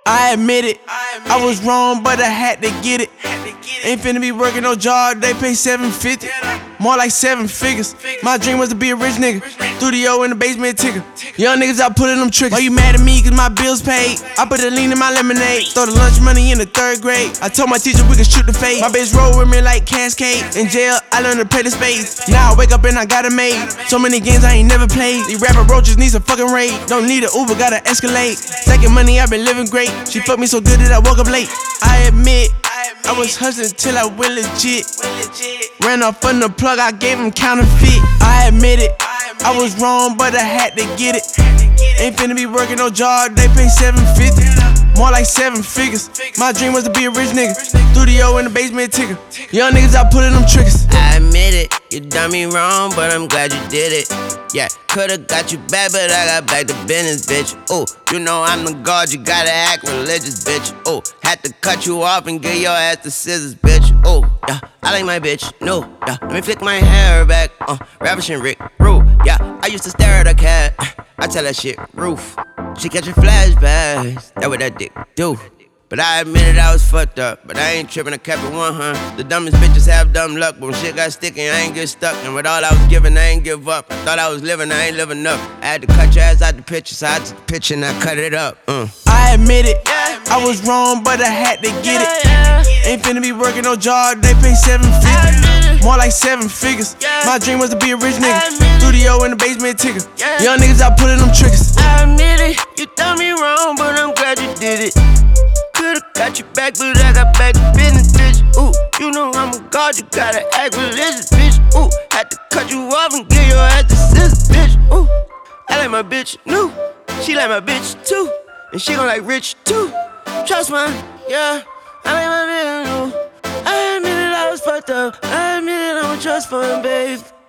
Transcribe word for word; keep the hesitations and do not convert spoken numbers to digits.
I admit it, I was wrong, but I had to get it. Ain't finna be working no job, they pay seven fifty, more like seven figures. My dream was to be a rich nigga, studio in the basement ticker. Young niggas out pulling them triggers. Why you mad at me cause my bills paid? I put the lean in my lemonade, throw the lunch money in the third grade. I told my teacher we could shoot the fade. My bitch roll with me like Cascade. In jail, I learned to play the spades. Now I wake up and I got it made. So many games I ain't never played. These rapper roaches need some fucking raid. Don't need an Uber, gotta escalate. Second money, I been living great. She fucked me so good that I woke up late. I admit, I was hustling till I went legit. Ran off on the plug, I gave him counterfeit. I admit it, I was wrong, but I had to get it. Ain't finna be working no job, they pay seven fifty, more like seven figures. My dream was to be a rich nigga, studio in the basement ticker. Young niggas out pulling them triggers. I admit it, you done me wrong, but I'm glad you did it. Yeah, could've got you back, but I got back to business, bitch. Oh, you know I'm the god, you gotta act religious, bitch. Oh, had to cut you off and give your ass the scissors, bitch. Oh, yeah, I like my bitch, no, yeah. Let me flick my hair back, uh, ravishing Rick, Roo. Yeah, I used to stare at a cat, I tell that shit, roof. She catching flashbacks, that what that dick do. But I admitted I was fucked up, but I ain't tripping, I kept it one hundred. The dumbest bitches have dumb luck, but when shit got sticky, I ain't get stuck. And with all I was giving, I ain't give up. I thought I was living, I ain't living up. I had to cut your ass out the picture, so I took the picture and I cut it up. Uh. I admit it, I was wrong, but I had to get it. Ain't finna be working no job, they pay seven fifty, more like seven figures. My dream was to be a rich nigga, studio in the basement ticker. Young niggas out pulling them triggers. I admit it, you done me wrong, but I'm glad you did it. Could've got you back, but I got back to business, bitch. Ooh, you know I'm a god, you gotta act religious, bitch. Ooh, had to cut you off and give your ass the scissors, bitch. Ooh, I like my bitch new, she like my bitch too, and she gon' like rich too. Trust me, yeah, I like my bitch new. I admit it, I was fucked up. I admit it, I'm a trust fund, babe.